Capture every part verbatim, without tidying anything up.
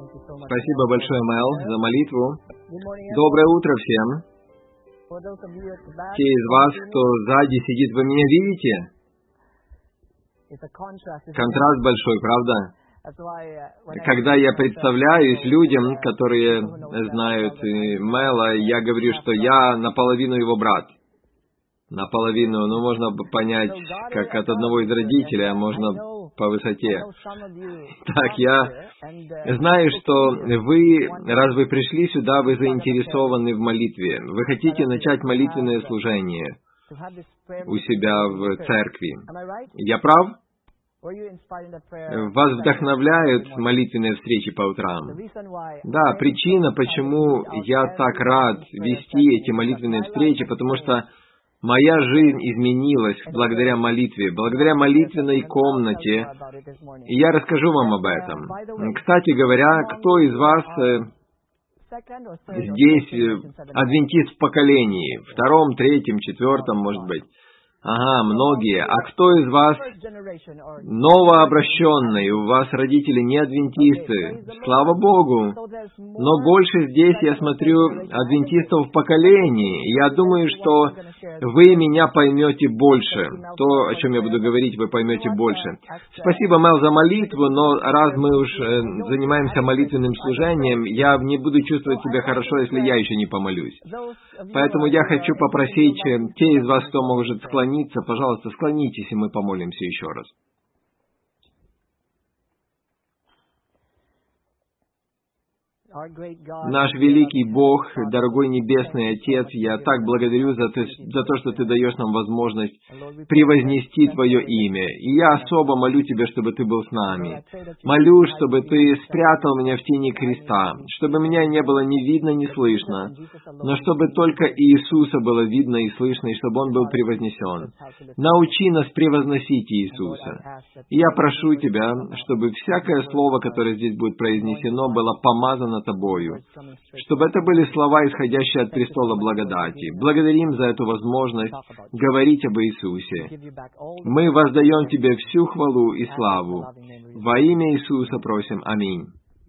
Спасибо большое, Мэл, за молитву. Доброе утро всем. Те из вас, кто сзади сидит, вы меня видите? Контраст большой, правда? Когда я представляюсь людям, которые знают Мэла, я говорю, что я наполовину его брат. Наполовину, ну, можно понять, как от одного из родителей, а можно по высоте. Так, я знаю, что вы, раз вы пришли сюда, вы заинтересованы в молитве. Вы хотите начать молитвенное служение у себя в церкви. Я прав? Вас вдохновляют молитвенные встречи по утрам? Да, причина, почему я так рад вести эти молитвенные встречи, потому что моя жизнь изменилась благодаря молитве, благодаря молитвенной комнате, и я расскажу вам об этом. Кстати говоря, кто из вас здесь адвентист в поколении, втором, третьем, четвертом, может быть? Ага, многие. А кто из вас новообращенный? У вас родители не адвентисты. Слава Богу. Но больше здесь, я смотрю, адвентистов в поколении. Я думаю, что вы меня поймете больше. То, о чем я буду говорить, вы поймете больше. Спасибо, Мэл, за молитву, но раз мы уж занимаемся молитвенным служением, я не буду чувствовать себя хорошо, если я еще не помолюсь. Поэтому я хочу попросить те из вас, кто может склониться, пожалуйста, склонитесь, и мы помолимся еще раз. Наш великий Бог, дорогой Небесный Отец, я так благодарю за то, за то, что Ты даешь нам возможность превознести Твое имя. И я особо молю Тебя, чтобы Ты был с нами. Молю, чтобы Ты спрятал меня в тени креста, чтобы меня не было ни видно, ни слышно, но чтобы только Иисуса было видно и слышно, и чтобы Он был превознесен. Научи нас превозносить Иисуса. И я прошу Тебя, чтобы всякое слово, которое здесь будет произнесено, было помазано Тобою, чтобы это были слова, исходящие от престола благодати. Благодарим за эту возможность говорить об Иисусе. Мы воздаем Тебе всю хвалу и славу. Во имя Иисуса просим. Аминь.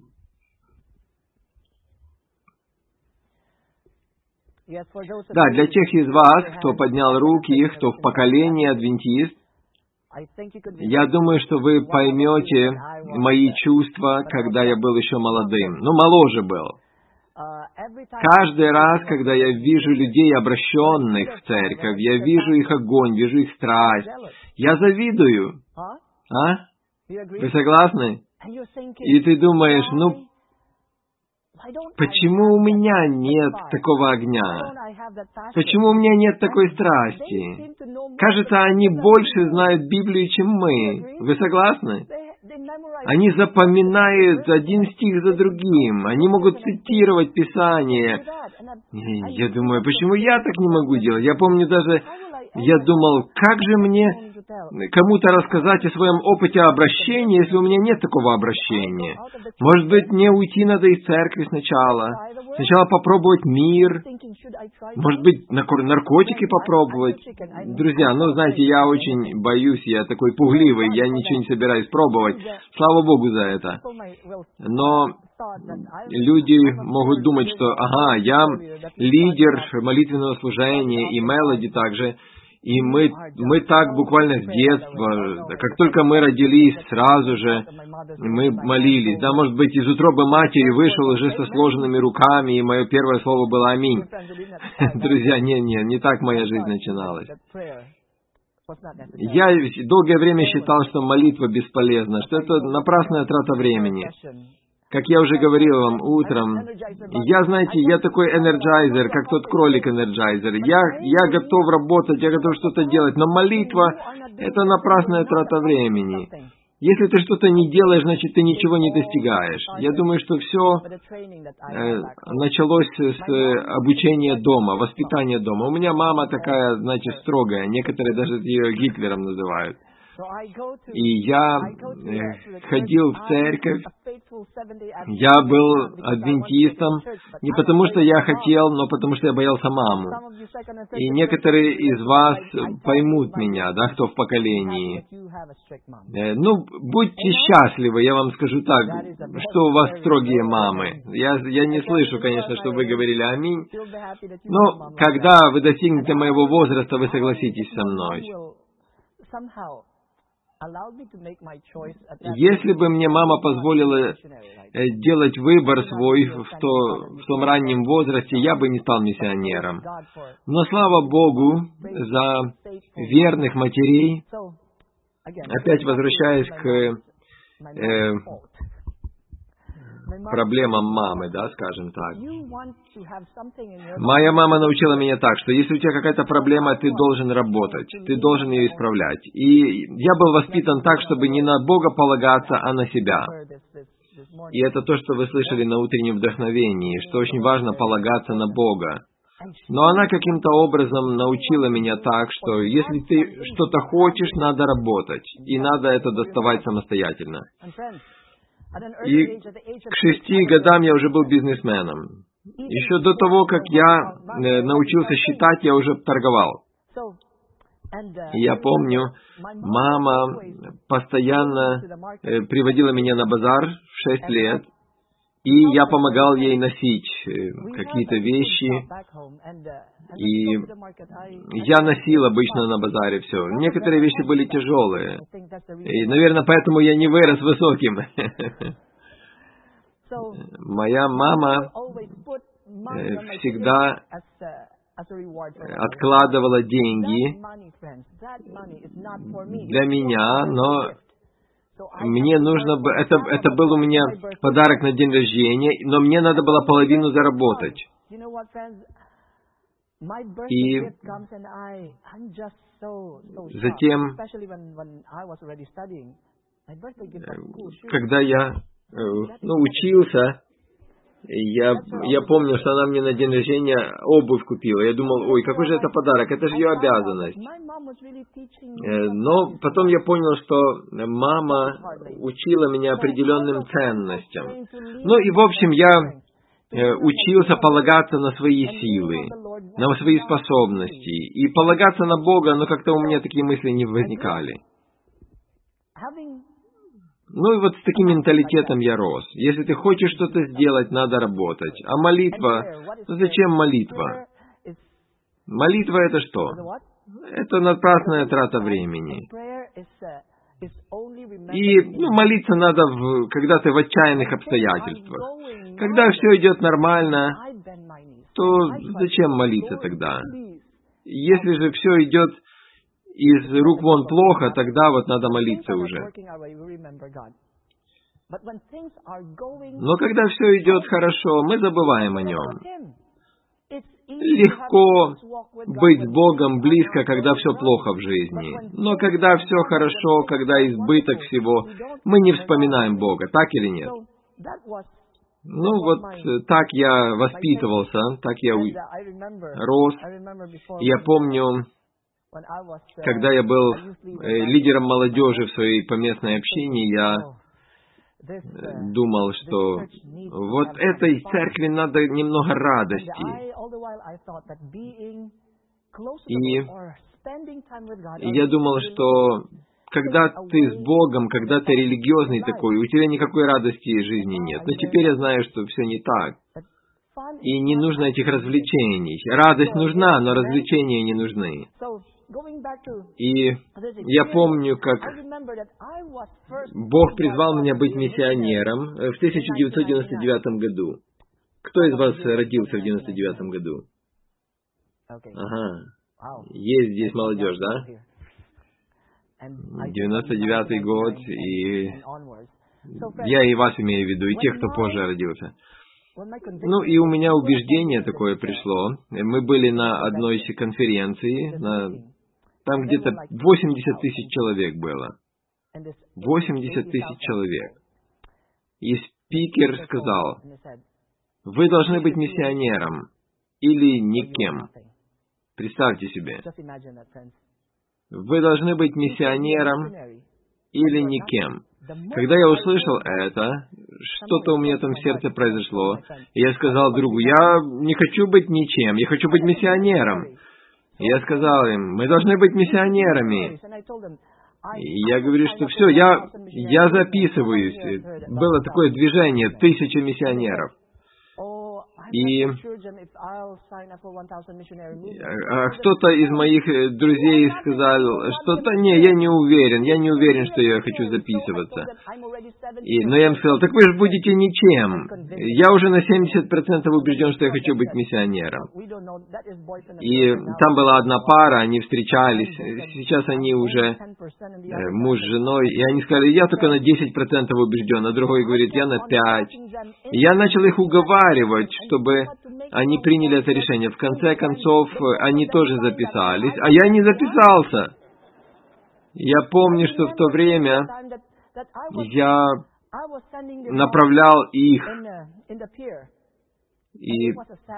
Да, для тех из вас, кто поднял руки, кто в поколении адвентист, я думаю, что вы поймете мои чувства, когда я был еще молодым. Ну, моложе был. Каждый раз, когда я вижу людей, обращенных в церковь, я вижу их огонь, вижу их страсть, я завидую. А? Вы согласны? И ты думаешь, ну, почему у меня нет такого огня? Почему у меня нет такой страсти? Кажется, они больше знают Библию, чем мы. Вы согласны? Они запоминают один стих за другим. Они могут цитировать Писание. И я думаю, почему я так не могу делать? Я помню даже, я думал, как же мне кому-то рассказать о своем опыте обращения, если у меня нет такого обращения? Может быть, мне уйти надо из церкви сначала? Сначала попробовать мир? Может быть, наркотики попробовать? Друзья, ну, знаете, я очень боюсь, я такой пугливый, я ничего не собираюсь пробовать. Слава Богу за это. Но люди могут думать, что, ага, я лидер молитвенного служения, и Мелоди также. И мы, мы так буквально с детства, как только мы родились, сразу же мы молились. Да, может быть, из утробы матери вышел уже со сложенными руками, и мое первое слово было «Аминь». Друзья, не, не, не так моя жизнь начиналась. Я долгое время считал, что молитва бесполезна, что это напрасная трата времени. Как я уже говорил вам утром, я, знаете, я такой энерджайзер, как тот кролик-энерджайзер. Я, я готов работать, я готов что-то делать, но молитва — это напрасная трата времени. Если ты что-то не делаешь, значит, ты ничего не достигаешь. Я думаю, что все э, началось с э, обучения дома, воспитания дома. У меня мама такая, знаете, строгая, некоторые даже ее Гитлером называют. И я э, ходил в церковь, я был адвентистом, не потому что я хотел, но потому что я боялся маму. И некоторые из вас поймут меня, да, кто в поколении. Э, ну, будьте счастливы, я вам скажу так, что у вас строгие мамы. Я, я не слышу, конечно, что вы говорили «Аминь», но когда вы достигнете моего возраста, вы согласитесь со мной. Если бы мне мама позволила делать выбор свой в, то, в том раннем возрасте, я бы не стал миссионером. Но слава Богу за верных матерей. Опять возвращаясь к э, проблемам мамы, да, скажем так. Моя мама научила меня так, что если у тебя какая-то проблема, ты должен работать, ты должен ее исправлять. И я был воспитан так, чтобы не на Бога полагаться, а на себя. И это то, что вы слышали на утреннем вдохновении, что очень важно полагаться на Бога. Но она каким-то образом научила меня так, что если ты что-то хочешь, надо работать, и надо это доставать самостоятельно. И к шести годам я уже был бизнесменом. Еще до того, как я научился считать, я уже торговал. И я помню, мама постоянно приводила меня на базар в шесть лет, и я помогал ей носить какие-то вещи, и я носил обычно на базаре все. Некоторые вещи были тяжелые, и, наверное, поэтому я не вырос высоким. Моя мама всегда откладывала деньги для меня, но мне нужно было, это, это был у меня подарок на день рождения, но мне надо было половину заработать. И затем, когда я ну, учился, я, я помню, что она мне на день рождения обувь купила. Я думал, ой, какой же это подарок, это же ее обязанность. Но потом я понял, что мама учила меня определенным ценностям. Ну и, в общем, я учился полагаться на свои силы, на свои способности. И полагаться на Бога, но как-то у меня такие мысли не возникали. Ну и вот с таким менталитетом я рос. Если ты хочешь что-то сделать, надо работать. А молитва... Ну зачем молитва? Молитва — это что? Это напрасная трата времени. И ну, молиться надо, в, когда ты в отчаянных обстоятельствах. Когда все идет нормально, то зачем молиться тогда? Если же все идет из рук вон плохо, тогда вот надо молиться уже. Но когда все идет хорошо, мы забываем о нем. Легко быть с Богом близко, когда все плохо в жизни. Но когда все хорошо, когда избыток всего, мы не вспоминаем Бога, так или нет? Ну вот так я воспитывался, так я рос. Я помню, когда я был лидером молодежи в своей поместной общине, я думал, что вот этой церкви надо немного радости. И я думал, что когда ты с Богом, когда ты религиозный такой, у тебя никакой радости в жизни нет. Но теперь я знаю, что все не так. И не нужно этих развлечений. Радость нужна, но развлечения не нужны. И я помню, как Бог призвал меня быть миссионером в тысяча девятьсот девяносто девятом году. Кто из вас родился в девяносто девятом году? Ага. Есть здесь молодежь, да? девяносто девятый год, и я и вас имею в виду, и тех, кто позже родился. Ну, и у меня убеждение такое пришло. Мы были на одной конференции, на... там где-то восемьдесят тысяч человек было. восемьдесят тысяч человек. И спикер сказал, вы должны быть миссионером или никем. Представьте себе. вы должны быть миссионером или никем. Когда я услышал это, что-то у меня там в сердце произошло, и я сказал другу, я не хочу быть ничем, я хочу быть миссионером. И я сказал им, мы должны быть миссионерами. И я говорю, что все, я, я записываюсь. Было такое движение, тысяча миссионеров. И а кто-то из моих друзей сказал, что-то, не, я не уверен, я не уверен, что я хочу записываться. И, но я им сказал, так вы же будете ничем. Я уже на семьдесят процентов убежден, что я хочу быть миссионером. И там была одна пара, они встречались, сейчас они уже муж с женой, и они сказали, я только на десять процентов убежден, а другой говорит, я на пять. И я начал их уговаривать, что чтобы они приняли это решение. В конце концов, они тоже записались, а я не записался. Я помню, что в то время я направлял их, и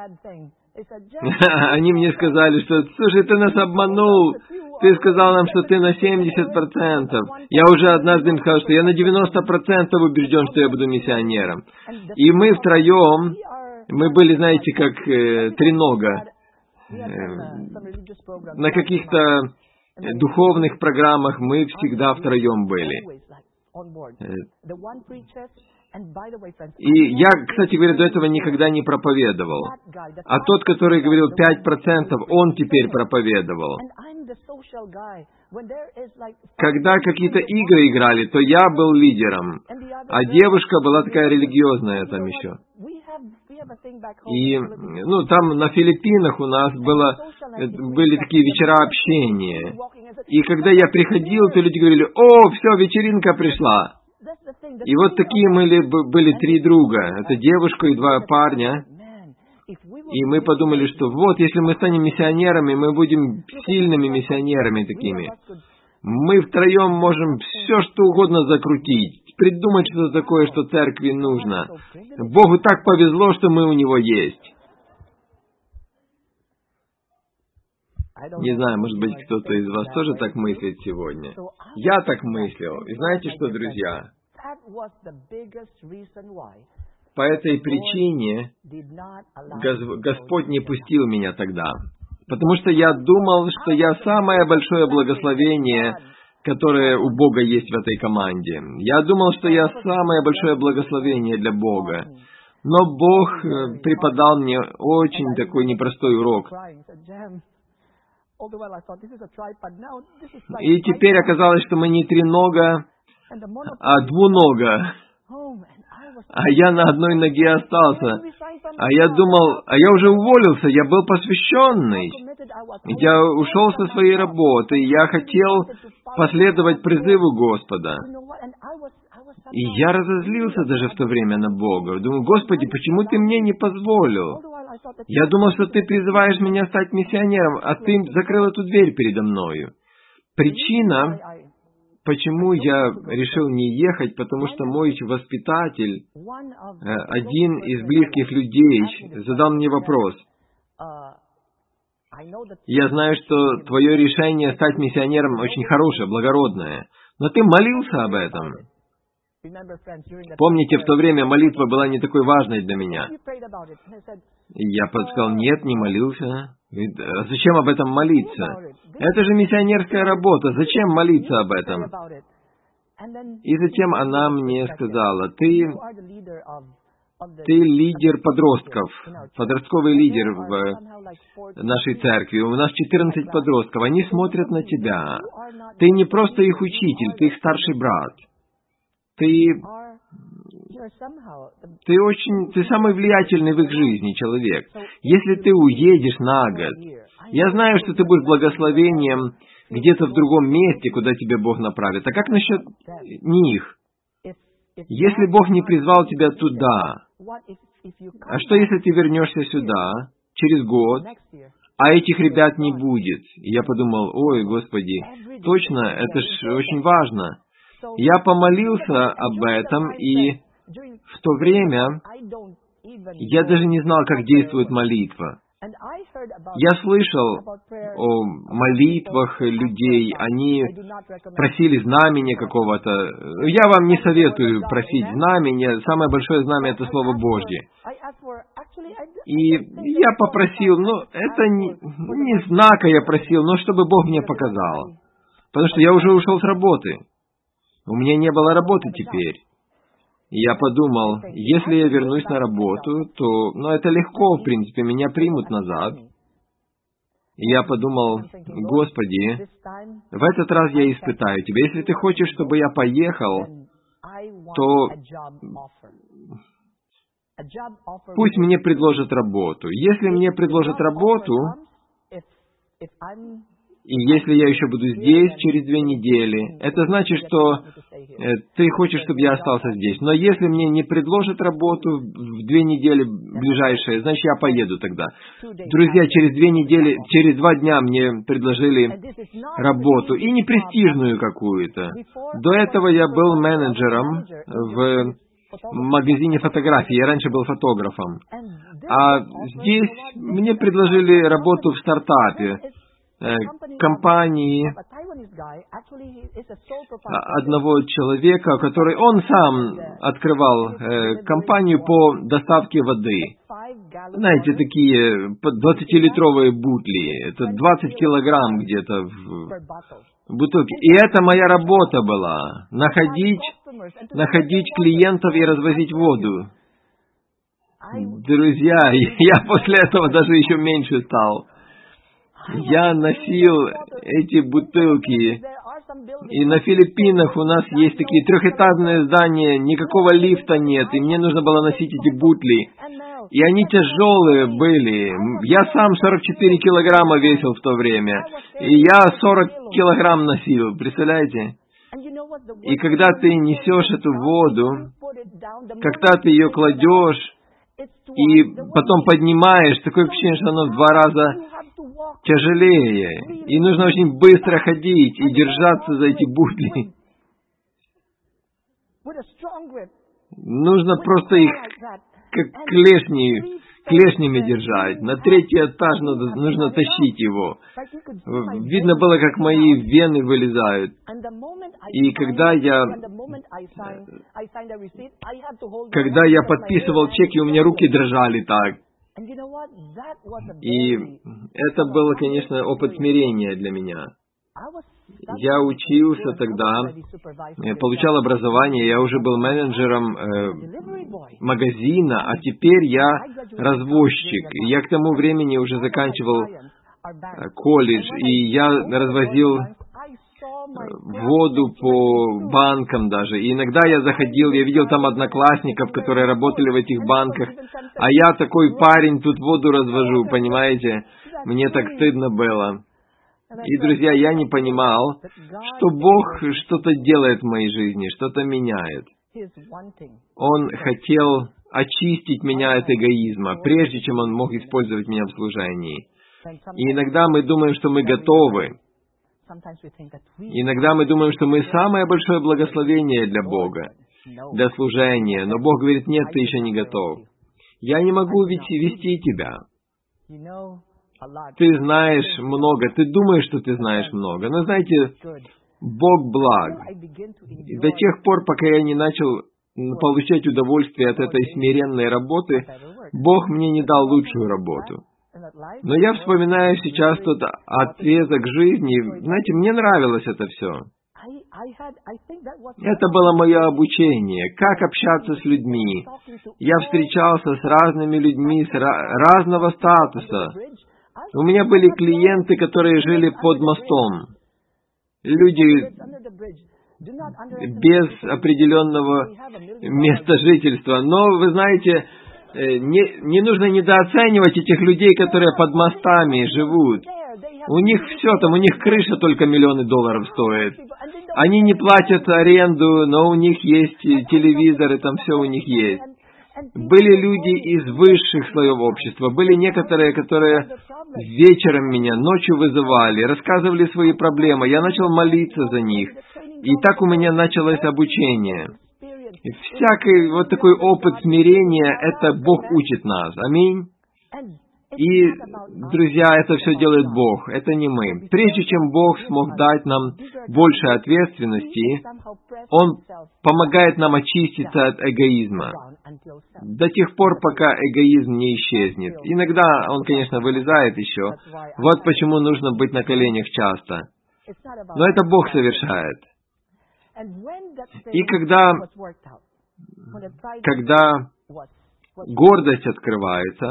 они мне сказали, что, слушай, ты нас обманул, ты сказал нам, что ты на семьдесят процентов. Я уже однажды им сказал, что я на девяносто процентов убежден, что я буду миссионером. И мы втроем, мы были, знаете, как э, тренога. Э, на каких-то духовных программах мы всегда втроем были. Э, и я, кстати говоря, до этого никогда не проповедовал. А тот, который говорил пять процентов, он теперь проповедовал. Когда какие-то игры играли, то я был лидером, а девушка была такая религиозная там еще. И, ну, там на Филиппинах у нас было, были такие вечера общения. И когда я приходил, то люди говорили, о, все, вечеринка пришла. И вот такие мы были три друга. Это девушка и два парня. И мы подумали, что вот, если мы станем миссионерами, мы будем сильными миссионерами такими. Мы втроем можем все, что угодно закрутить, придумать что-то такое, что церкви нужно. Богу так повезло, что мы у Него есть. Не знаю, может быть, кто-то из вас тоже так мыслит сегодня. Я так мыслил. И знаете что, друзья? По этой причине Господь не пустил меня тогда. Потому что я думал, что я самое большое благословение, которое у Бога есть в этой команде. Я думал, что я самое большое благословение для Бога. Но Бог преподал мне очень такой непростой урок. И теперь оказалось, что мы не тренога, а двунога. А я на одной ноге остался. А я думал, а я уже уволился, я был посвященный. Я ушел со своей работы, я хотел последовать призыву Господа. И я разозлился даже в то время на Бога. Думаю, Господи, почему Ты мне не позволил? Я думал, что Ты призываешь меня стать миссионером, а Ты закрыл эту дверь передо мною. Причина, почему я решил не ехать, потому что мой воспитатель, один из близких людей, задал мне вопрос. Я знаю, что твое решение стать миссионером очень хорошее, благородное, но ты молился об этом. Помните, в то время молитва была не такой важной для меня. И я сказал, нет, не молился. А зачем об этом молиться? Это же миссионерская работа, зачем молиться об этом? И затем она мне сказала, ты, ты лидер подростков, подростковый лидер в нашей церкви. У нас четырнадцать подростков, они смотрят на тебя. Ты не просто их учитель, ты их старший брат. Ты, ты очень, ты самый влиятельный в их жизни человек. Если ты уедешь на год, я знаю, что ты будешь благословением где-то в другом месте, куда тебя Бог направит. А как насчет них? Если Бог не призвал тебя туда, а что если ты вернешься сюда через год, а этих ребят не будет? И я подумал, ой, Господи, точно, это ж очень важно. Я помолился об этом, и в то время я даже не знал, как действует молитва. Я слышал о молитвах людей, они просили знамения какого-то. Я вам не советую просить знамения, самое большое знамение — это Слово Божье. И я попросил, ну, это не, не знака я просил, но чтобы Бог мне показал. Потому что я уже ушел с работы. У меня не было работы теперь. И я подумал, если я вернусь на работу, то, ну, это легко, в принципе, меня примут назад. И я подумал, Господи, в этот раз я испытаю Тебя. Если Ты хочешь, чтобы я поехал, то пусть мне предложат работу. Если мне предложат работу, и если я еще буду здесь через две недели, это значит, что э, Ты хочешь, чтобы я остался здесь. Но если мне не предложат работу в две недели ближайшие, значит, я поеду тогда. Друзья, через две недели, через два дня мне предложили работу, и не престижную какую-то. До этого я был менеджером в магазине фотографий, я раньше был фотографом. А здесь мне предложили работу в стартапе, э, компании одного человека, который, он сам открывал э, компанию по доставке воды. Знаете, такие двадцатилитровые бутли, это двадцать килограмм где-то в бутылке. И это моя работа была, находить, находить клиентов и развозить воду. Друзья, я после этого даже еще меньше стал. Я носил эти бутылки. И на Филиппинах у нас есть такие трехэтажные здания, никакого лифта нет, и мне нужно было носить эти бутли. И они тяжелые были. Я сам сорок четыре килограмма весил в то время. И я сорок килограмм носил, представляете? И когда ты несешь эту воду, когда ты ее кладешь, и потом поднимаешь, такое впечатление, что оно в два раза тяжелее. И нужно очень быстро ходить и держаться за эти бутли. Нужно просто их как клешни, клешнями держать. На третий этаж надо, нужно тащить его. Видно было, как мои вены вылезают. И когда я, когда я подписывал чеки, у меня руки дрожали так. И это было, конечно, опыт смирения для меня. Я учился тогда, получал образование, я уже был менеджером э, магазина, а теперь я развозчик. Я к тому времени уже заканчивал э, колледж, и я развозил воду по банкам даже. И иногда я заходил, я видел там одноклассников, которые работали в этих банках, а я такой парень тут воду развожу, понимаете? Мне так стыдно было. И, друзья, я не понимал, что Бог что-то делает в моей жизни, что-то меняет. Он хотел очистить меня от эгоизма, прежде чем Он мог использовать меня в служении. И иногда мы думаем, что мы готовы. Иногда мы думаем, что мы самое большое благословение для Бога, для служения. Но Бог говорит, нет, ты еще не готов. Я не могу ведь вести тебя. Ты знаешь много, ты думаешь, что ты знаешь много. Но знаете, Бог благ. И до тех пор, пока я не начал получать удовольствие от этой смиренной работы, Бог мне не дал лучшую работу. Но я вспоминаю сейчас тот отрезок жизни. Знаете, мне нравилось это все. Это было мое обучение, как общаться с людьми. Я встречался с разными людьми, с ra- разного статуса. У меня были клиенты, которые жили под мостом. Люди без определенного места жительства. Но, вы знаете, не, не нужно недооценивать этих людей, которые под мостами живут. У них все там, у них крыша только миллионы долларов стоит. Они не платят аренду, но у них есть телевизоры, там все у них есть. Были люди из высших слоев общества, были некоторые, которые вечером меня, ночью вызывали, рассказывали свои проблемы, я начал молиться за них. И так у меня началось обучение. И всякий вот такой опыт смирения, это Бог учит нас. Аминь. И, друзья, это все делает Бог, это не мы. Прежде чем Бог смог дать нам больше ответственности, Он помогает нам очиститься от эгоизма. До тех пор, пока эгоизм не исчезнет. Иногда он, конечно, вылезает еще. Вот почему нужно быть на коленях часто. Но это Бог совершает. И когда, когда гордость открывается,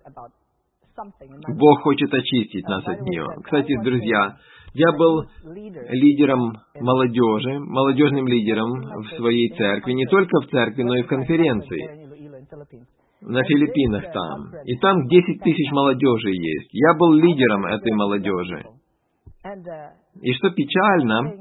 Бог хочет очистить нас от нее. Кстати, друзья, я был лидером молодежи, молодежным лидером в своей церкви, не только в церкви, но и в конференции. На Филиппинах там. И там десять тысяч молодежи есть. Я был лидером этой молодежи. И что печально,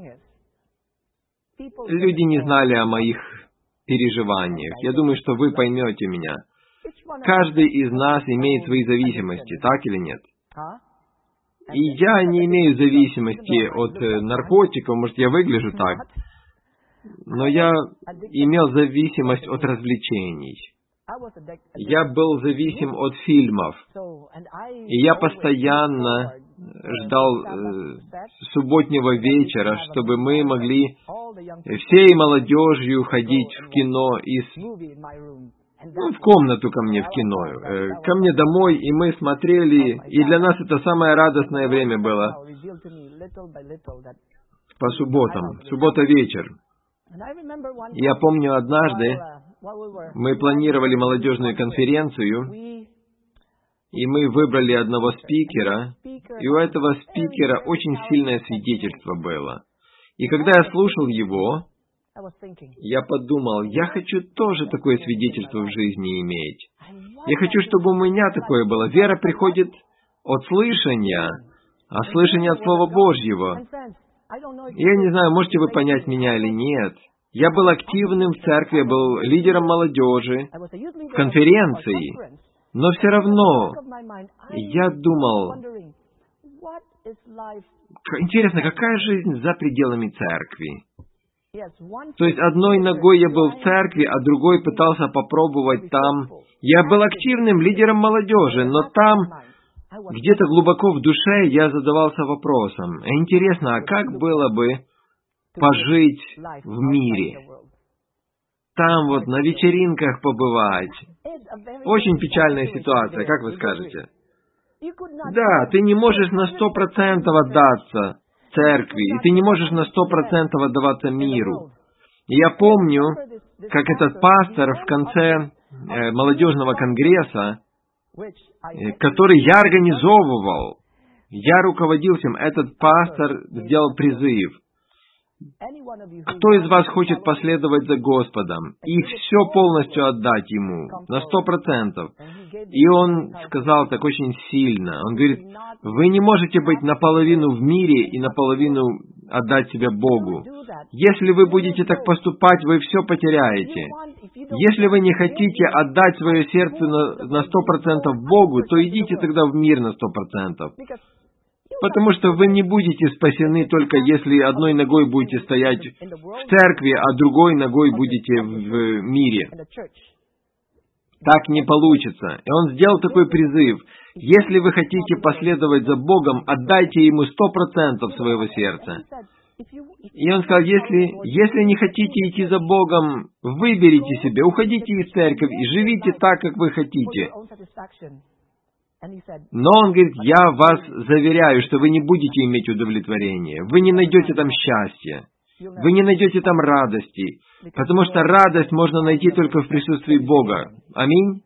люди не знали о моих переживаниях. Я думаю, что вы поймете меня. Каждый из нас имеет свои зависимости, так или нет? И я не имею зависимости от наркотиков, может, я выгляжу так, но я имел зависимость от развлечений. Я был зависим от фильмов, и я постоянно ждал э, субботнего вечера, чтобы мы могли всей молодежью ходить в кино из... Ну, в комнату ко мне в кино, э, ко мне домой, и мы смотрели, и для нас это самое радостное время было по субботам, суббота вечер. Я помню, однажды мы планировали молодежную конференцию, и мы выбрали одного спикера, и у этого спикера очень сильное свидетельство было. И когда я слушал его, я подумал, я хочу тоже такое свидетельство в жизни иметь. Я хочу, чтобы у меня такое было. Вера приходит от слышания, а слышание от Слова Божьего. Я не знаю, можете вы понять меня или нет. Я был активным в церкви, я был лидером молодежи, в конференции, но все равно я думал, интересно, какая жизнь за пределами церкви? То есть одной ногой я был в церкви, а другой пытался попробовать там. Я был активным лидером молодежи, но там, где-то глубоко в душе, я задавался вопросом. Интересно, а как было бы пожить в мире? Там вот на вечеринках побывать. Очень печальная ситуация, как вы скажете? Да, ты не можешь на сто процентов отдаться церкви, и ты не можешь на сто процентов отдаваться миру. И я помню, как этот пастор в конце э, молодежного конгресса, э, который я организовывал, я руководил всем, этот пастор сделал призыв. Кто из вас хочет последовать за Господом и все полностью отдать Ему, на сто процентов? И он сказал так очень сильно, он говорит, вы не можете быть наполовину в мире и наполовину отдать себя Богу. Если вы будете так поступать, вы все потеряете. Если вы не хотите отдать свое сердце на сто процентов Богу, то идите тогда в мир на сто процентов. Потому что вы не будете спасены только если одной ногой будете стоять в церкви, а другой ногой будете в мире. Так не получится. И он сделал такой призыв. Если вы хотите последовать за Богом, отдайте Ему сто процентов своего сердца. И он сказал, если, если не хотите идти за Богом, выберите себе, уходите из церкви и живите так, как вы хотите. Но он говорит, я вас заверяю, что вы не будете иметь удовлетворения, вы не найдете там счастья, вы не найдете там радости, потому что радость можно найти только в присутствии Бога. Аминь.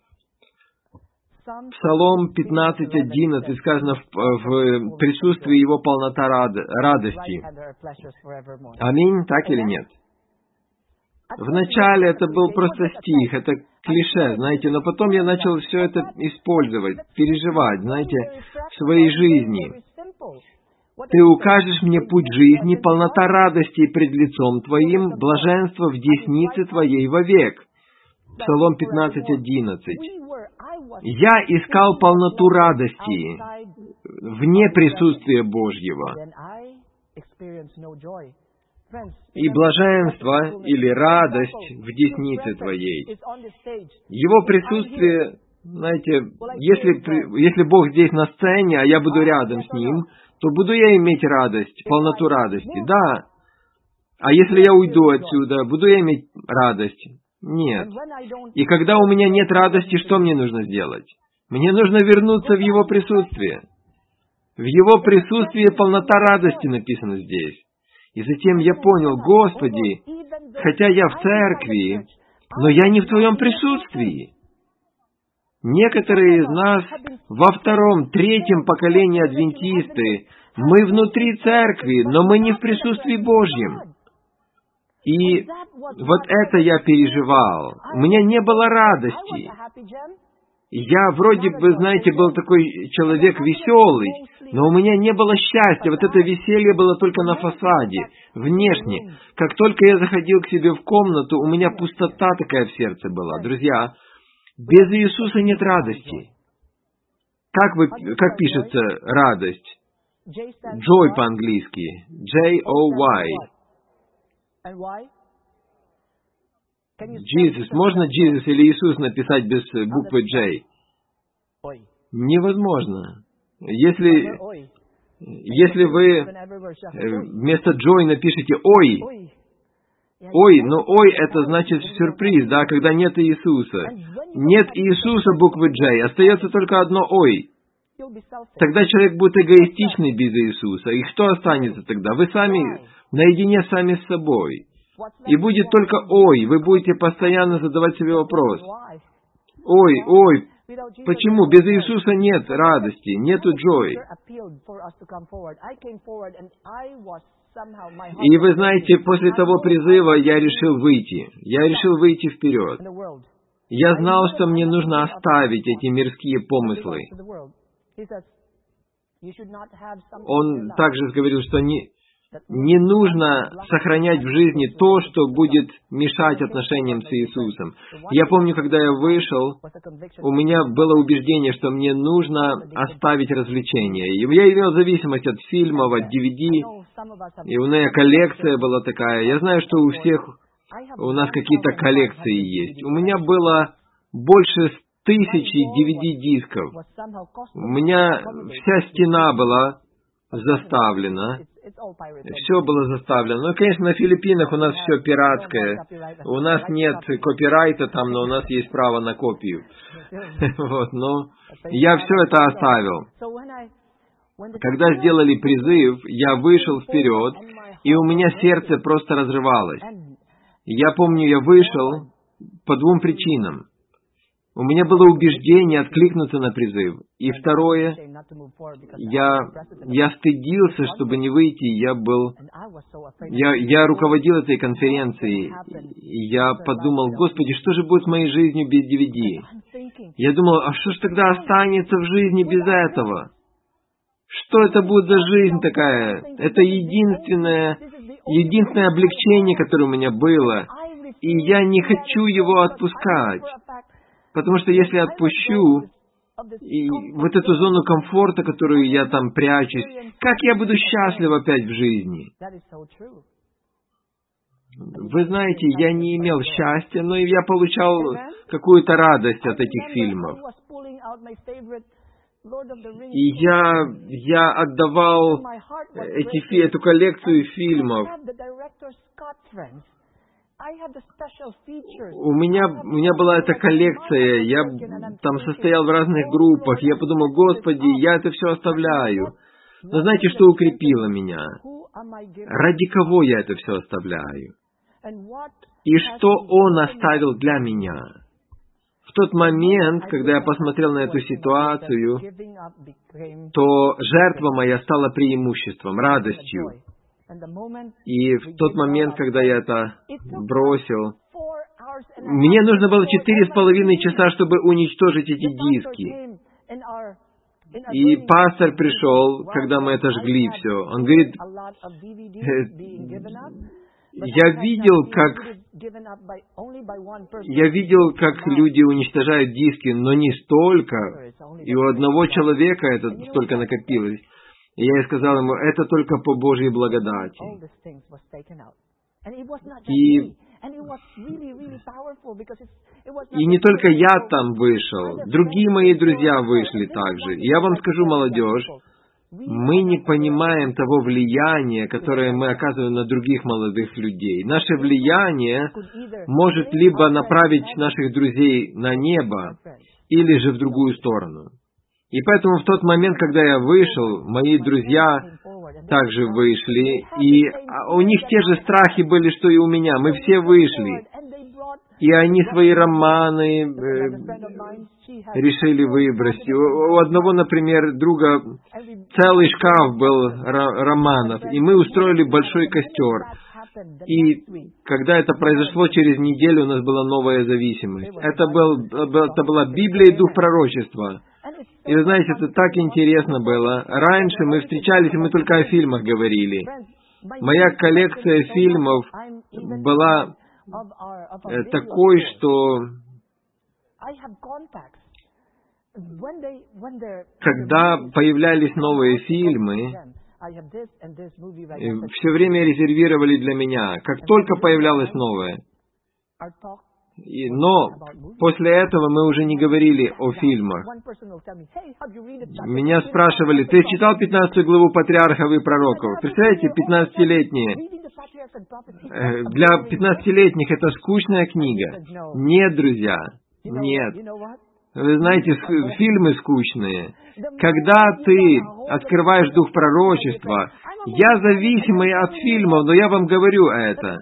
Псалом пятнадцать одиннадцать сказано, в, в присутствии Его полнота рад, радости. Аминь, так или нет? Вначале это был просто стих, это клише, знаете, но потом я начал все это использовать, переживать, знаете, в своей жизни. Ты укажешь мне путь жизни, полнота радости пред лицом Твоим, блаженство в деснице Твоей вовек. Псалом пятнадцать одиннадцать. Я искал полноту радости вне присутствия Божьего. И блаженство или радость в деснице Твоей. Его присутствие Знаете, если, если Бог здесь на сцене, а я буду рядом с Ним, то буду я иметь радость, полноту радости. Да. А если я уйду отсюда, буду я иметь радость? Нет. И когда у меня нет радости, что мне нужно сделать? Мне нужно вернуться в Его присутствие. В Его присутствии полнота радости написана здесь. И затем я понял, Господи, хотя я в церкви, но я не в Твоем присутствии. Некоторые из нас во втором, третьем поколении адвентисты, мы внутри церкви, но мы не в присутствии Божьем. И вот это я переживал. У меня не было радости. Я вроде бы, знаете, был такой человек веселый, но у меня не было счастья. Вот это веселье было только на фасаде, внешне. Как только я заходил к себе в комнату, у меня пустота такая в сердце была. Друзья, без Иисуса нет радости. Как, вы, как пишется радость? Joy по-английски. J O Y. Jesus. Можно Jesus или Иисус написать без буквы J? Невозможно. Если, если вы вместо Joy напишите Ой, Ой, но Ой это значит сюрприз, да, когда нет Иисуса. Нет Иисуса буквы J, остается только одно Ой. Тогда человек будет эгоистичный без Иисуса. И что останется тогда? Вы сами наедине сами с собой. И будет только «ой». Вы будете постоянно задавать себе вопрос. «Ой, ой, почему? Без Иисуса нет радости, нету joy». И вы знаете, после того призыва я решил выйти. Я решил выйти вперед. Я знал, что мне нужно оставить эти мирские помыслы. Он также говорил, что не... Не нужно сохранять в жизни то, что будет мешать отношениям с Иисусом. Я помню, когда я вышел, у меня было убеждение, что мне нужно оставить развлечения. Я имел зависимость от фильмов, от ди ви ди, и у меня коллекция была такая. Я знаю, что у всех у нас какие-то коллекции есть. У меня было больше тысячи ди ви ди-дисков. У меня вся стена была заставлена. Все было заставлено. Ну, конечно, на Филиппинах у нас все пиратское. У нас нет копирайта там, но у нас есть право на копию. Вот, но я все это оставил. Когда сделали призыв, я вышел вперед, и у меня сердце просто разрывалось. Я помню, я вышел по двум причинам. У меня было убеждение откликнуться на призыв. И второе, я, я стыдился, чтобы не выйти, я был... Я, я руководил этой конференцией, и я подумал, Господи, что же будет с моей жизнью без ди ви ди? Я думал, а что же тогда останется в жизни без этого? Что это будет за жизнь такая? Это единственное, единственное облегчение, которое у меня было, и я не хочу его отпускать. Потому что если отпущу и вот эту зону комфорта, которую я там прячусь, как я буду счастлив опять в жизни? Вы знаете, я не имел счастья, но я получал какую-то радость от этих фильмов. И я, я отдавал эти, эту коллекцию фильмов. У меня, у меня была эта коллекция, я там состоял в разных группах, я подумал, Господи, я это все оставляю. Но знаете, что укрепило меня? Ради кого я это все оставляю? И что Он оставил для меня? В тот момент, когда я посмотрел на эту ситуацию, то жертва моя стала преимуществом, радостью. И в тот момент, когда я это бросил, мне нужно было четыре с половиной часа, чтобы уничтожить эти диски. И пастор пришел, когда мы это жгли все. Он говорит, я видел, как я видел, как люди уничтожают диски, но не столько. И у одного человека это столько накопилось. И я сказал ему, это только по Божьей благодати. И И не только я там вышел, другие мои друзья вышли также. И я вам скажу, молодежь, мы не понимаем того влияния, которое мы оказываем на других молодых людей. Наше влияние может либо направить наших друзей на небо, или же в другую сторону. И поэтому в тот момент, когда я вышел, мои друзья также вышли, и у них те же страхи были, что и у меня. Мы все вышли. И они свои романы э, решили выбросить. У, у одного, например, друга целый шкаф был романов, и мы устроили большой костер. И когда это произошло, через неделю у нас была новая зависимость. Это, был, это была Библия и Дух пророчества. И вы знаете, это так интересно было. Раньше мы встречались, и мы только о фильмах говорили. Моя коллекция фильмов была такой, что когда появлялись новые фильмы, все время резервировали для меня. Как только появлялось новое. И, но после этого мы уже не говорили о фильмах. Меня спрашивали: ты читал пятнадцатую главу Патриархов и Пророков? Представляете, пятнадцатилетние. Для пятнадцатилетних это скучная книга. Нет, друзья, нет. Вы знаете, фильмы скучные. Когда ты открываешь дух пророчества, я зависимый от фильмов, но я вам говорю это.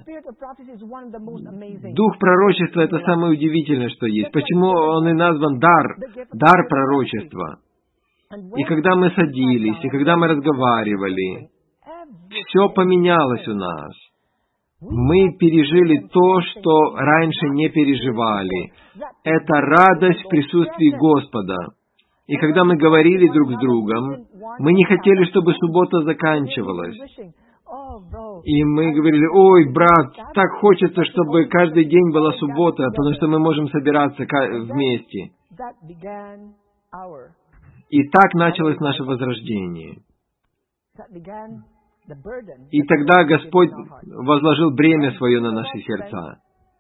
Дух пророчества — это самое удивительное, что есть. Почему он и назван дар, дар пророчества. И когда мы садились, и когда мы разговаривали, все поменялось у нас. Мы пережили то, что раньше не переживали. Это радость в присутствии Господа. И когда мы говорили друг с другом, мы не хотели, чтобы суббота заканчивалась. И мы говорили: ой, брат, так хочется, чтобы каждый день была суббота, потому что мы можем собираться вместе. И так началось наше возрождение. И тогда Господь возложил бремя свое на наши сердца.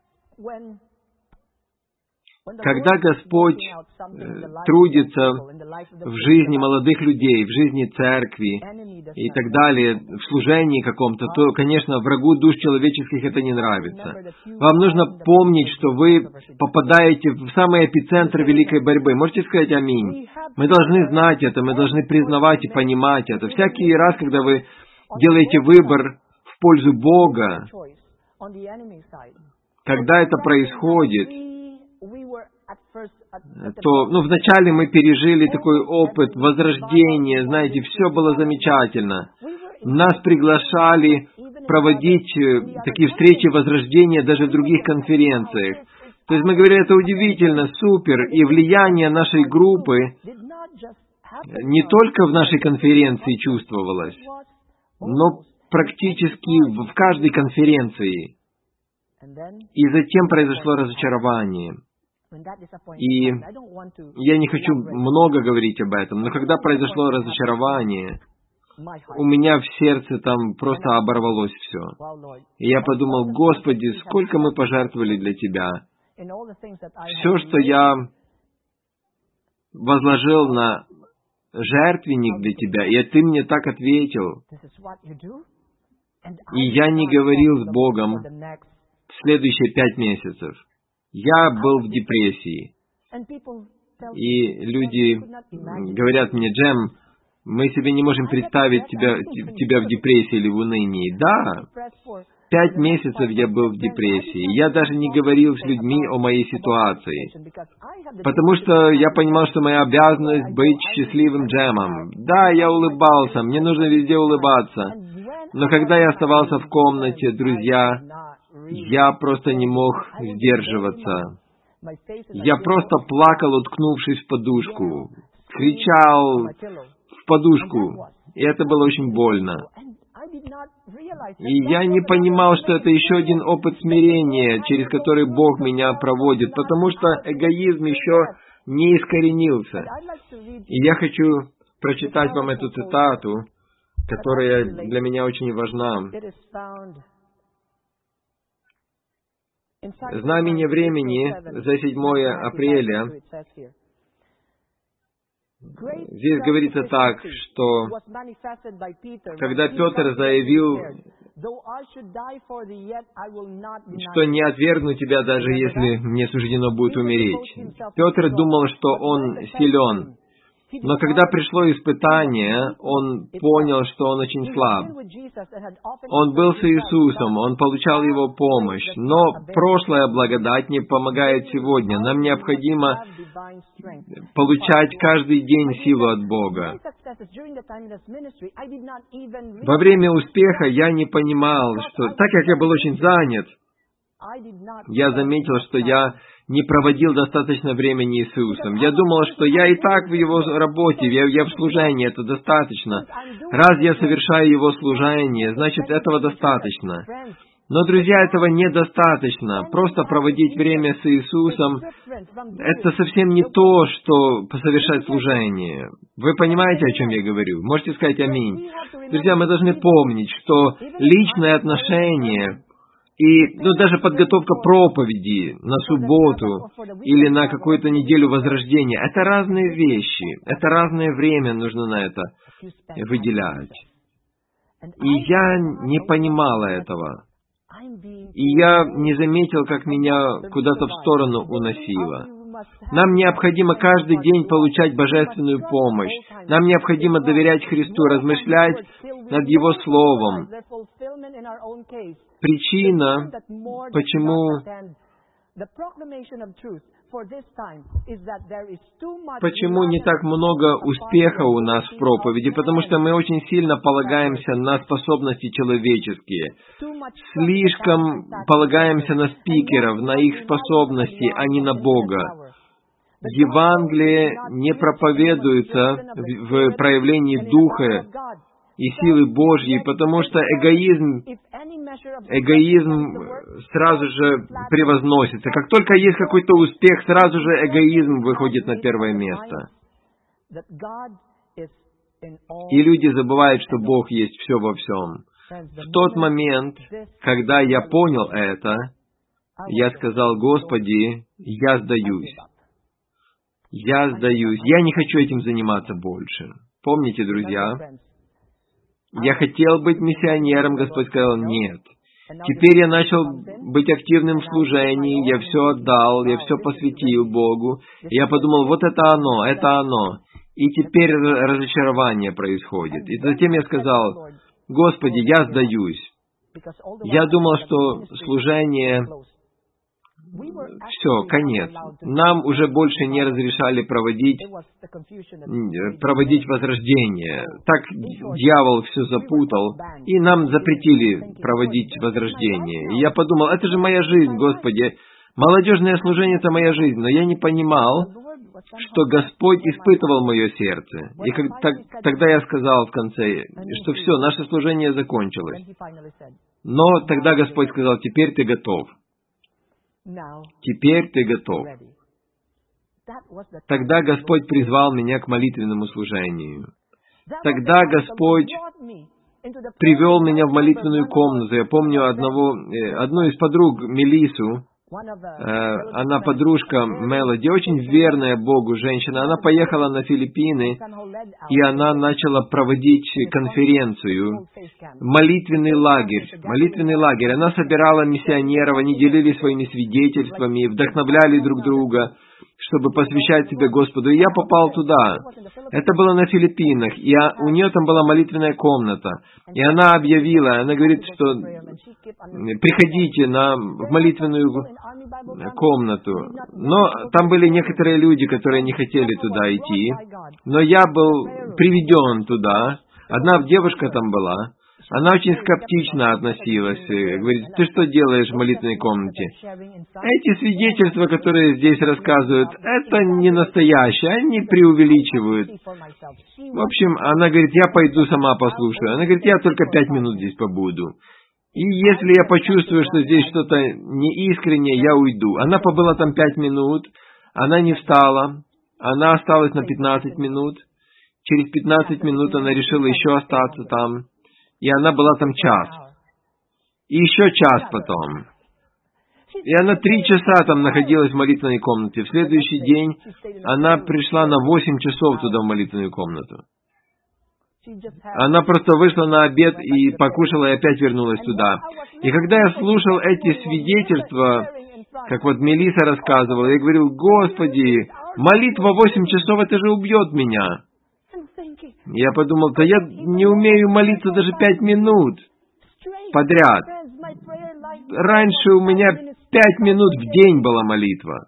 Когда Господь э, трудится в жизни молодых людей, в жизни церкви и так далее, в служении каком-то, то, конечно, врагу душ человеческих это не нравится. Вам нужно помнить, что вы попадаете в самый эпицентр великой борьбы. Можете сказать аминь? Мы должны знать это, мы должны признавать и понимать это. Всякий раз, когда вы делаете выбор в пользу Бога, когда это происходит, то, ну, вначале мы пережили такой опыт возрождения, знаете, все было замечательно. Нас приглашали проводить такие встречи возрождения даже в других конференциях. То есть мы говорили: это удивительно, супер, и влияние нашей группы не только в нашей конференции чувствовалось, но практически в каждой конференции. И затем произошло разочарование. И я не хочу много говорить об этом, но когда произошло разочарование, у меня в сердце там просто оборвалось все. И я подумал: Господи, сколько мы пожертвовали для Тебя. Все, что я возложил на жертвенник для Тебя, и Ты мне так ответил. И я не говорил с Богом в следующие пять месяцев. Я был в депрессии. И люди говорят мне: Джем, мы себе не можем представить тебя, тебя в депрессии или в унынии. Да, пять месяцев я был в депрессии. Я даже не говорил с людьми о моей ситуации. Потому что я понимал, что моя обязанность быть счастливым Джемом. Да, я улыбался, мне нужно везде улыбаться. Но когда я оставался в комнате, друзья, я просто не мог сдерживаться. Я просто плакал, уткнувшись в подушку. Кричал в подушку. И это было очень больно. И я не понимал, что это еще один опыт смирения, через который Бог меня проводит, потому что эгоизм еще не искоренился. И я хочу прочитать вам эту цитату, которая для меня очень важна. Знамение времени за седьмое апреля. Здесь говорится так, что когда Петр заявил, что не отвергну тебя, даже если мне суждено будет умереть. Петр думал, что он силен. Но когда пришло испытание, он понял, что он очень слаб. Он был с Иисусом, он получал Его помощь. Но прошлая благодать не помогает сегодня. Нам необходимо получать каждый день силу от Бога. Во время успеха я не понимал, что так как я был очень занят, я заметил, что я не проводил достаточно времени с Иисусом. Я думал, что я и так в Его работе, я, я в служении, это достаточно. Раз я совершаю Его служение, значит, этого достаточно. Но, друзья, этого недостаточно. Просто проводить время с Иисусом — это совсем не то, что совершать служение. Вы понимаете, о чем я говорю? Можете сказать «Аминь». Друзья, мы должны помнить, что личное отношение и ну, даже подготовка проповеди на субботу или на какую-то неделю возрождения — это разные вещи. Это разное время нужно на это выделять. И я не понимала этого. И я не заметил, как меня куда-то в сторону уносило. Нам необходимо каждый день получать божественную помощь. Нам необходимо доверять Христу, размышлять над Его Словом. Причина, почему, почему не так много успеха у нас в проповеди, потому что мы очень сильно полагаемся на способности человеческие. Слишком полагаемся на спикеров, на их способности, а не на Бога. Евангелие не проповедуется в проявлении Духа и силы Божьей, потому что эгоизм, эгоизм сразу же превозносится. Как только есть какой-то успех, сразу же эгоизм выходит на первое место. И люди забывают, что Бог есть все во всем. В тот момент, когда я понял это, я сказал: Господи, я сдаюсь. Я сдаюсь. Я не хочу этим заниматься больше. Помните, друзья? Я хотел быть миссионером, Господь сказал: нет. Теперь я начал быть активным в служении, я все отдал, я все посвятил Богу. И я подумал: вот это оно, это оно. И теперь разочарование происходит. И затем я сказал: Господи, я сдаюсь. Я думал, что служение... Все, конец. Нам уже больше не разрешали проводить, проводить возрождение. Так дьявол все запутал, и нам запретили проводить возрождение. И я подумал: это же моя жизнь, Господи. Молодежное служение — это моя жизнь. Но я не понимал, что Господь испытывал мое сердце. И как, так, тогда я сказал в конце, что все, наше служение закончилось. Но тогда Господь сказал: теперь ты готов. Теперь ты готов. Тогда Господь призвал меня к молитвенному служению. Тогда Господь привел меня в молитвенную комнату. Я помню одного, одну из подруг, Мелису, она подружка Мелоди, очень верная Богу женщина. Она поехала на Филиппины, и она начала проводить конференцию, молитвенный лагерь. Молитвенный лагерь. Она собирала миссионеров, они делились своими свидетельствами, вдохновляли друг друга, чтобы посвящать себя Господу. И я попал туда. Это было на Филиппинах. И у нее там была молитвенная комната. И она объявила, она говорит, что приходите на, в молитвенную комнату. Но там были некоторые люди, которые не хотели туда идти. Но я был приведен туда. Одна девушка там была. Она очень скептично относилась. Говорит: ты что делаешь в молитвенной комнате? Эти свидетельства, которые здесь рассказывают, это не настоящие, они преувеличивают. В общем, она говорит: я пойду сама послушаю. Она говорит: я только пять минут здесь побуду. И если я почувствую, что здесь что-то неискреннее, я уйду. Она побыла там пять минут, она не встала, она осталась на пятнадцать минут. Через пятнадцать минут она решила еще остаться там. И она была там час. И еще час потом. И она три часа там находилась в молитвенной комнате. В следующий день она пришла на восемь часов туда, в молитвенную комнату. Она просто вышла на обед и покушала, и опять вернулась туда. И когда я слушал эти свидетельства, как вот Мелисса рассказывала, я говорил: Господи, молитва восемь часов, это же убьет меня. Я подумал: да я не умею молиться даже пять минут подряд. Раньше у меня пять минут в день была молитва.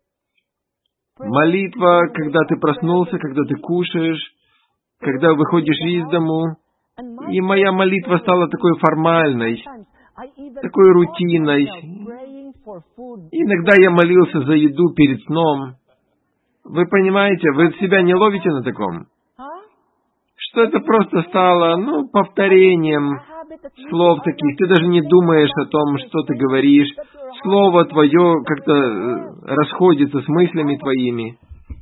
Молитва, когда ты проснулся, когда ты кушаешь, когда выходишь из дому. И моя молитва стала такой формальной, такой рутинной. Иногда я молился за еду перед сном. Вы понимаете, вы себя не ловите на таком? Что это просто стало, ну, повторением слов таких. Ты даже не думаешь о том, что ты говоришь. Слово твое как-то расходится с мыслями твоими.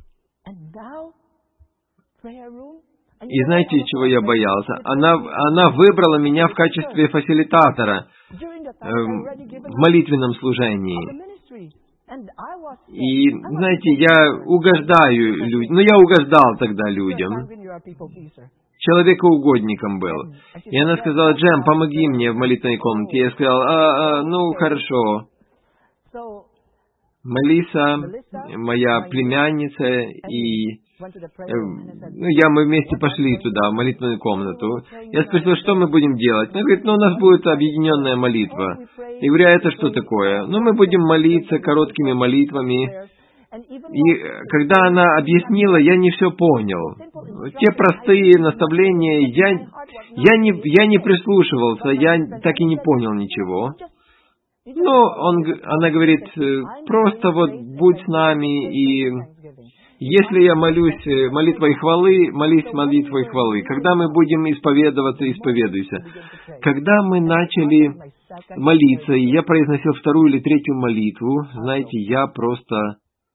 И знаете, чего я боялся? Она, она выбрала меня в качестве фасилитатора э, в молитвенном служении. И, знаете, я угождаю людям. Ну, я угождал тогда людям. Человекоугодником был. И она сказала: Джем, помоги мне в молитвенной комнате. Я сказал: а, а, ну, хорошо. Мелисса, моя племянница, и ну, я, мы вместе пошли туда, в молитвенную комнату. Я спросил, что мы будем делать. Она говорит: ну, у нас будет объединенная молитва. Я говорю: а это что такое? Ну, мы будем молиться короткими молитвами. И когда она объяснила, я не все понял. Те простые наставления, я, я, не, я не прислушивался, я так и не понял ничего. Ну, он, она говорит: просто вот будь с нами, и если я молюсь молитвой хвалы, молись молитвой хвалы. Когда мы будем исповедоваться, исповедуйся. Когда мы начали молиться, и я произносил вторую или третью молитву, знаете, я просто...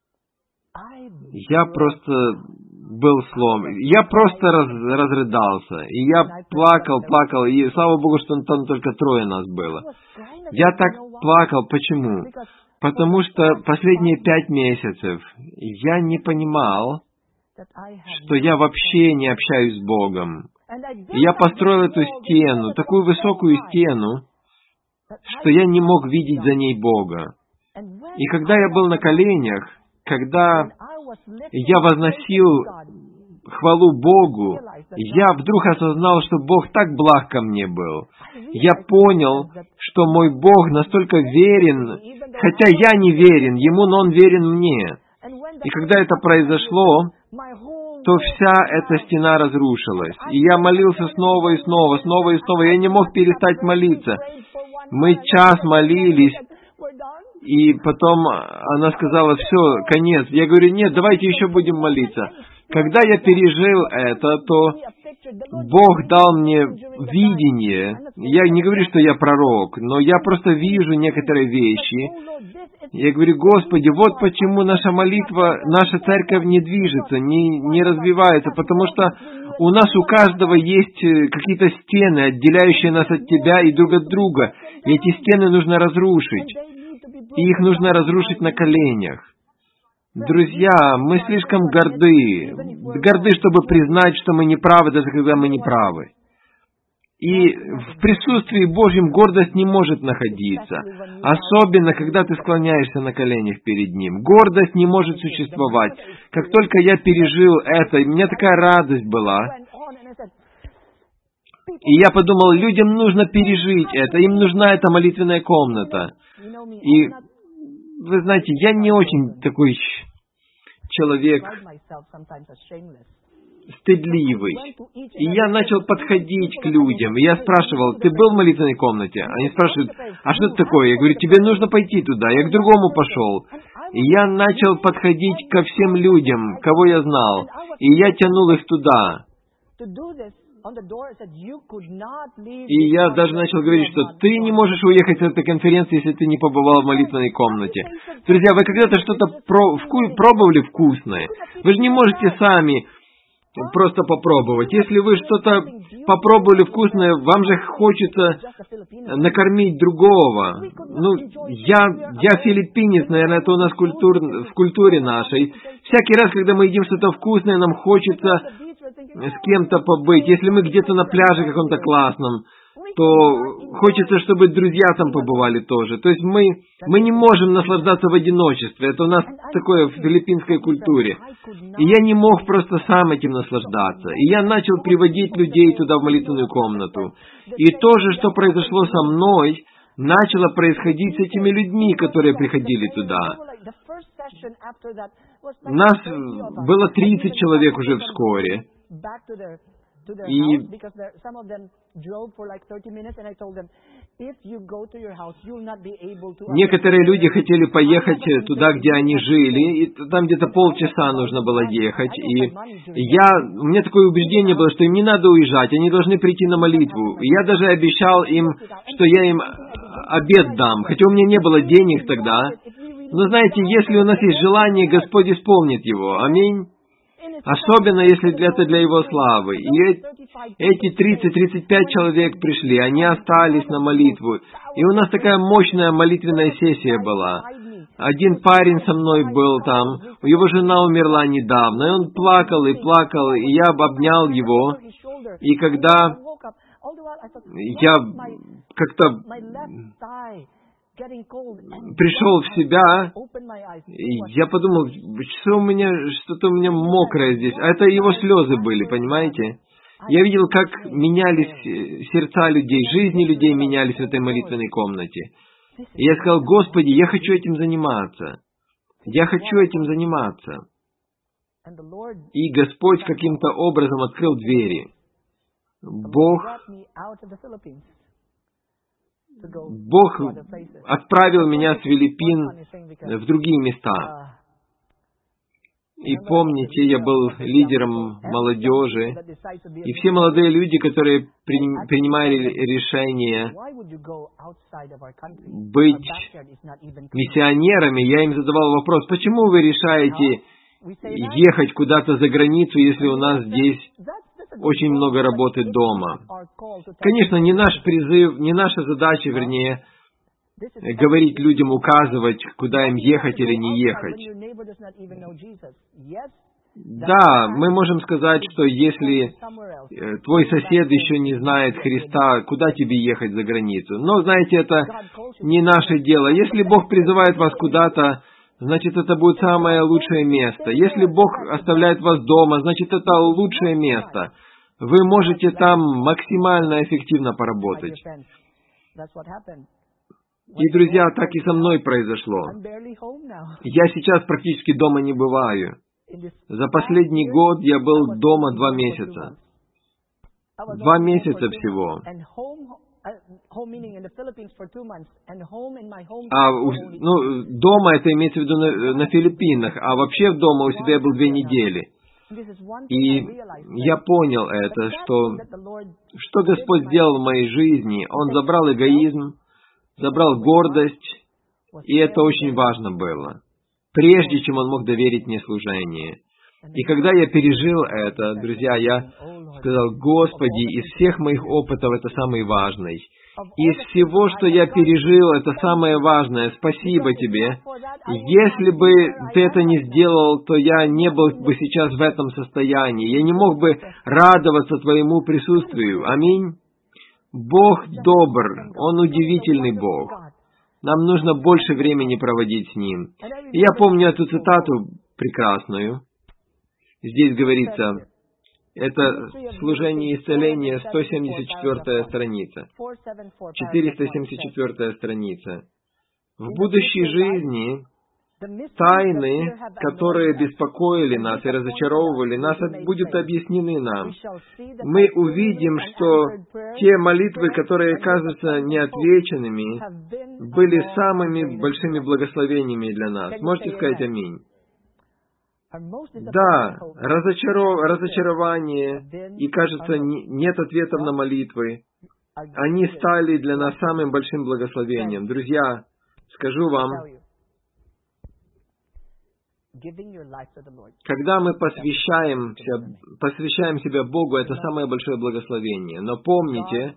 Я просто был сломлен. Я просто раз, разрыдался. И я плакал, плакал. И слава Богу, что там только трое нас было. Я так плакал. Почему? Потому что последние пять месяцев я не понимал, что я вообще не общаюсь с Богом. И я построил эту стену, такую высокую стену, что я не мог видеть за ней Бога. И когда я был на коленях, когда я возносил хвалу Богу, я вдруг осознал, что Бог так благ ко мне был. Я понял, что мой Бог настолько верен, хотя я не верен Ему, но Он верен мне. И когда это произошло, то вся эта стена разрушилась. И я молился снова и снова, снова и снова. Я не мог перестать молиться. Мы час молились, и потом она сказала: все, конец. Я говорю: нет, давайте еще будем молиться. Когда я пережил это, то Бог дал мне видение. Я не говорю, что я пророк, но я просто вижу некоторые вещи. Я говорю: Господи, вот почему наша молитва, наша церковь не движется, не, не развивается, потому что у нас у каждого есть какие-то стены, отделяющие нас от Тебя и друг от друга. И эти стены нужно разрушить. И их нужно разрушить на коленях. Друзья, мы слишком горды. Горды, чтобы признать, что мы не правы, даже когда мы не правы. И в присутствии Божьем гордость не может находиться. Особенно, когда ты склоняешься на коленях перед Ним. Гордость не может существовать. Как только я пережил это, у меня такая радость была. И я подумал, людям нужно пережить это, им нужна эта молитвенная комната. И, вы знаете, я не очень такой человек стыдливый. И я начал подходить к людям. И я спрашивал: ты был в молитвенной комнате? Они спрашивают: а что это такое? Я говорю: тебе нужно пойти туда. Я к другому пошел. И я начал подходить ко всем людям, кого я знал. И я тянул их туда. И я даже начал говорить, что ты не можешь уехать с этой конференции, если ты не побывал в молитвенной комнате. Друзья, вы когда-то что-то про, вку, пробовали вкусное? Вы же не можете сами просто попробовать. Если вы что-то попробовали вкусное, вам же хочется накормить другого. Ну, я, я филиппинец, наверное, это у нас культур, в культуре нашей. Всякий раз, когда мы едим что-то вкусное, нам хочется с кем-то побыть. Если мы где-то на пляже каком-то классном, то хочется, чтобы друзья там побывали тоже. То есть мы, мы не можем наслаждаться в одиночестве. Это у нас такое в филиппинской культуре. И я не мог просто сам этим наслаждаться. И я начал приводить людей туда, в молитвенную комнату. И то же, что произошло со мной, начало происходить с этими людьми, которые приходили туда. Нас было тридцать человек уже вскоре. И некоторые люди хотели поехать туда, где они жили, и там где-то полчаса нужно было ехать. И я, у меня такое убеждение было, что им не надо уезжать, они должны прийти на молитву. И я даже обещал им, что я им обед дам, хотя у меня не было денег тогда. Но знаете, если у нас есть желание, Господь исполнит его. Аминь. Особенно, если это для Его славы. И эти тридцать-тридцать пять человек пришли, они остались на молитву. И у нас такая мощная молитвенная сессия была. Один парень со мной был там, его жена умерла недавно, и он плакал и плакал, и я обнял его. И когда я как-то пришел в себя, я подумал, что у меня, что-то у меня мокрое здесь. А это его слезы были, понимаете? Я видел, как менялись сердца людей, жизни людей менялись в этой молитвенной комнате. И я сказал, Господи, я хочу этим заниматься. Я хочу этим заниматься. И Господь каким-то образом открыл двери. Бог Бог отправил меня с Филиппин в другие места. И помните, я был лидером молодежи, и все молодые люди, которые принимали решение быть миссионерами, я им задавал вопрос, почему вы решаете ехать куда-то за границу, если у нас здесь очень много работы дома? Конечно, не наш призыв, не наша задача, вернее, говорить людям, указывать, куда им ехать или не ехать. Да, мы можем сказать, что если твой сосед еще не знает Христа, куда тебе ехать за границу? Но, знаете, это не наше дело. Если Бог призывает вас куда-то, значит, это будет самое лучшее место. Если Бог оставляет вас дома, значит, это лучшее место. Вы можете там максимально эффективно поработать. И, друзья, так и со мной произошло. Я сейчас практически дома не бываю. За последний год я был дома два месяца. Два месяца всего. А ну, дома это имеется в виду на, на Филиппинах, а вообще дома у себя я был две недели. И я понял это, что, что Господь сделал в моей жизни. Он забрал эгоизм, забрал гордость, и это очень важно было, прежде чем Он мог доверить мне служение. И когда я пережил это, друзья, я сказал, Господи, из всех моих опытов это самый важный. Из всего, что я пережил, это самое важное. Спасибо Тебе. Если бы Ты это не сделал, то я не был бы сейчас в этом состоянии. Я не мог бы радоваться Твоему присутствию. Аминь. Бог добр. Он удивительный Бог. Нам нужно больше времени проводить с Ним. И я помню эту цитату прекрасную. Здесь говорится, это служение исцеления, сто семьдесят четвёртая страница. четыреста семьдесят четвёртая страница. В будущей жизни тайны, которые беспокоили нас и разочаровывали нас, будут объяснены нам. Мы увидим, что те молитвы, которые кажутся неотвеченными, были самыми большими благословениями для нас. Можете сказать аминь? Да, разочаров... разочарование, и, кажется, нет ответов на молитвы. Они стали для нас самым большим благословением. Друзья, скажу вам, Когда мы посвящаем, посвящаем себя Богу, это самое большое благословение. Но помните,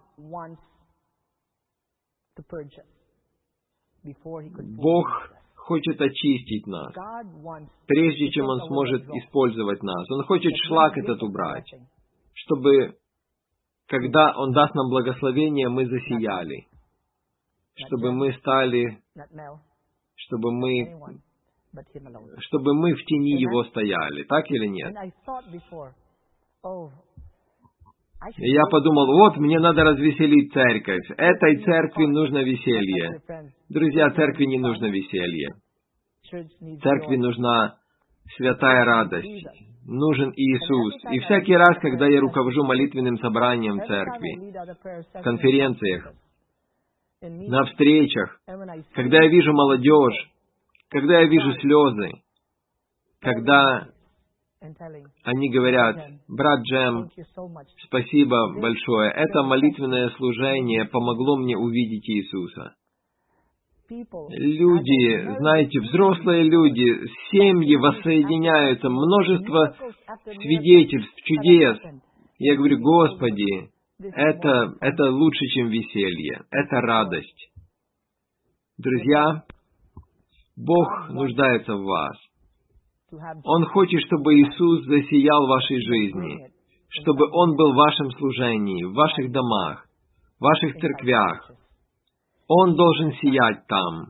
Бог хочет очистить нас, прежде чем Он сможет использовать нас. Он хочет шлак этот убрать, чтобы, когда Он даст нам благословение, мы засияли, чтобы мы стали, чтобы мы, чтобы мы в тени Его стояли. Так или нет? И я подумал, вот, мне надо развеселить церковь. Этой церкви нужно веселье. Друзья, церкви не нужно веселье. Церкви нужна святая радость. Нужен Иисус. И всякий раз, когда я руковожу молитвенным собранием церкви, в конференциях, на встречах, когда я вижу молодежь, когда я вижу слезы, когда они говорят, брат Джем, спасибо большое, это молитвенное служение помогло мне увидеть Иисуса. Люди, знаете, взрослые люди, семьи воссоединяются, множество свидетельств, чудес. Я говорю, Господи, это, это лучше, чем веселье, это радость. Друзья, Бог нуждается в вас. Он хочет, чтобы Иисус засиял в вашей жизни, чтобы Он был в вашем служении, в ваших домах, в ваших церквях. Он должен сиять там.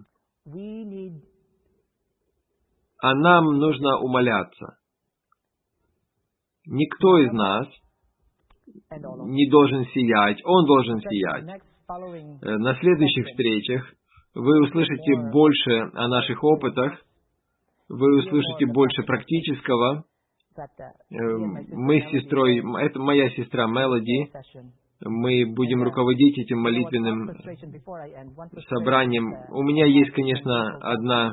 А нам нужно умоляться. Никто из нас не должен сиять, Он должен сиять. На следующих встречах вы услышите больше о наших опытах, вы услышите больше практического. Мы с сестрой, это моя сестра Мелоди, мы будем руководить этим молитвенным собранием. У меня есть, конечно, одна,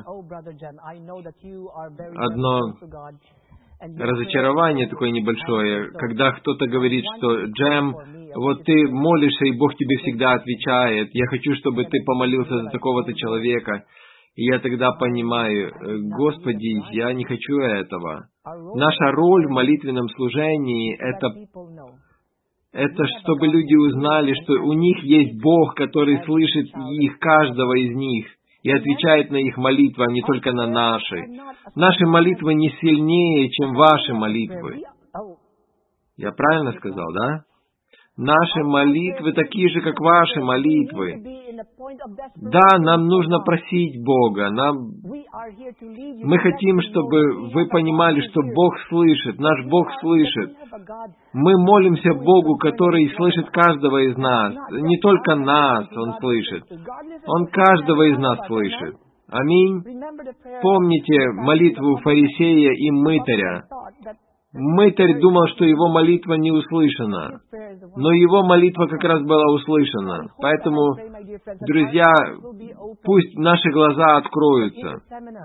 одно разочарование такое небольшое, когда кто-то говорит, что «Джем, вот ты молишься, и Бог тебе всегда отвечает. Я хочу, чтобы ты помолился за такого-то человека». И я тогда понимаю, Господи, я не хочу этого. Наша роль в молитвенном служении — это, это чтобы люди узнали, что у них есть Бог, который слышит их, каждого из них, и отвечает на их молитвы, а не только на наши. Наши молитвы не сильнее, чем ваши молитвы. Я правильно сказал, да? Наши молитвы такие же, как ваши молитвы. Да, нам нужно просить Бога. Нам... Мы хотим, чтобы вы понимали, что Бог слышит, наш Бог слышит. Мы молимся Богу, который слышит каждого из нас. Не только нас Он слышит. Он каждого из нас слышит. Аминь. Помните молитву фарисея и мытаря. Мытарь думал, что его молитва не услышана, но его молитва как раз была услышана. Поэтому, друзья, пусть наши глаза откроются,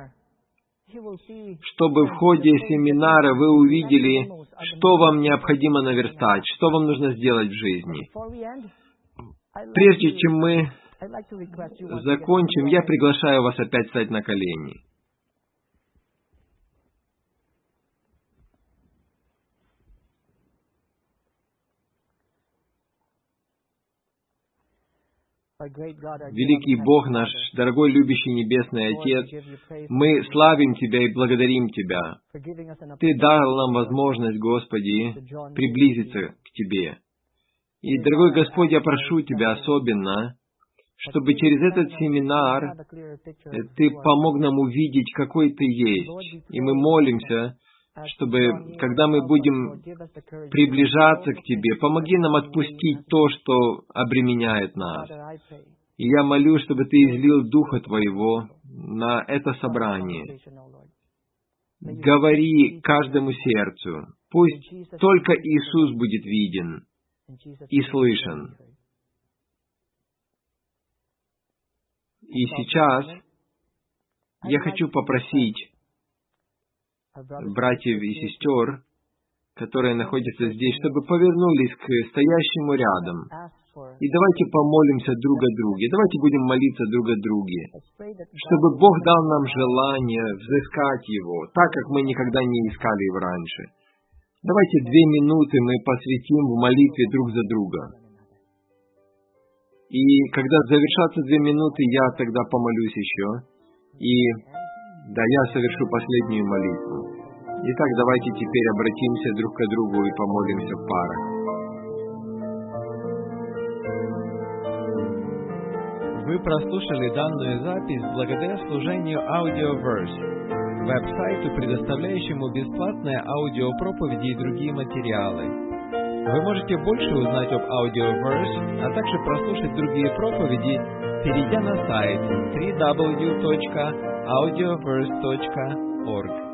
чтобы в ходе семинара вы увидели, что вам необходимо наверстать, что вам нужно сделать в жизни. Прежде чем мы закончим, я приглашаю вас опять встать на колени. Великий Бог наш, дорогой любящий Небесный Отец, мы славим Тебя и благодарим Тебя. Ты дал нам возможность, Господи, приблизиться к Тебе. И, дорогой Господь, я прошу Тебя особенно, чтобы через этот семинар Ты помог нам увидеть, какой Ты есть. И мы молимся, чтобы, когда мы будем приближаться к Тебе, помоги нам отпустить то, что обременяет нас. И я молю, чтобы Ты излил Духа Твоего на это собрание. Говори каждому сердцу. Пусть только Иисус будет виден и слышен. И сейчас я хочу попросить братьев и сестер, которые находятся здесь, чтобы повернулись к стоящему рядом И давайте помолимся друг о друге. Давайте будем молиться друг о друге, чтобы Бог дал нам желание взыскать Его, так как мы никогда не искали Его раньше. Давайте две минуты мы посвятим в молитве друг за друга. И когда завершатся две минуты, я тогда помолюсь еще. И да, я совершу последнюю молитву. Итак, давайте теперь обратимся друг к другу и помолимся в парах. Вы прослушали данную запись благодаря служению Audioverse, веб-сайту, предоставляющему бесплатные аудиопроповеди и другие материалы. Вы можете больше узнать об Audioverse, а также прослушать другие проповеди, перейдя на сайт дабл ю дабл ю дабл ю точка аудиоверс точка орг.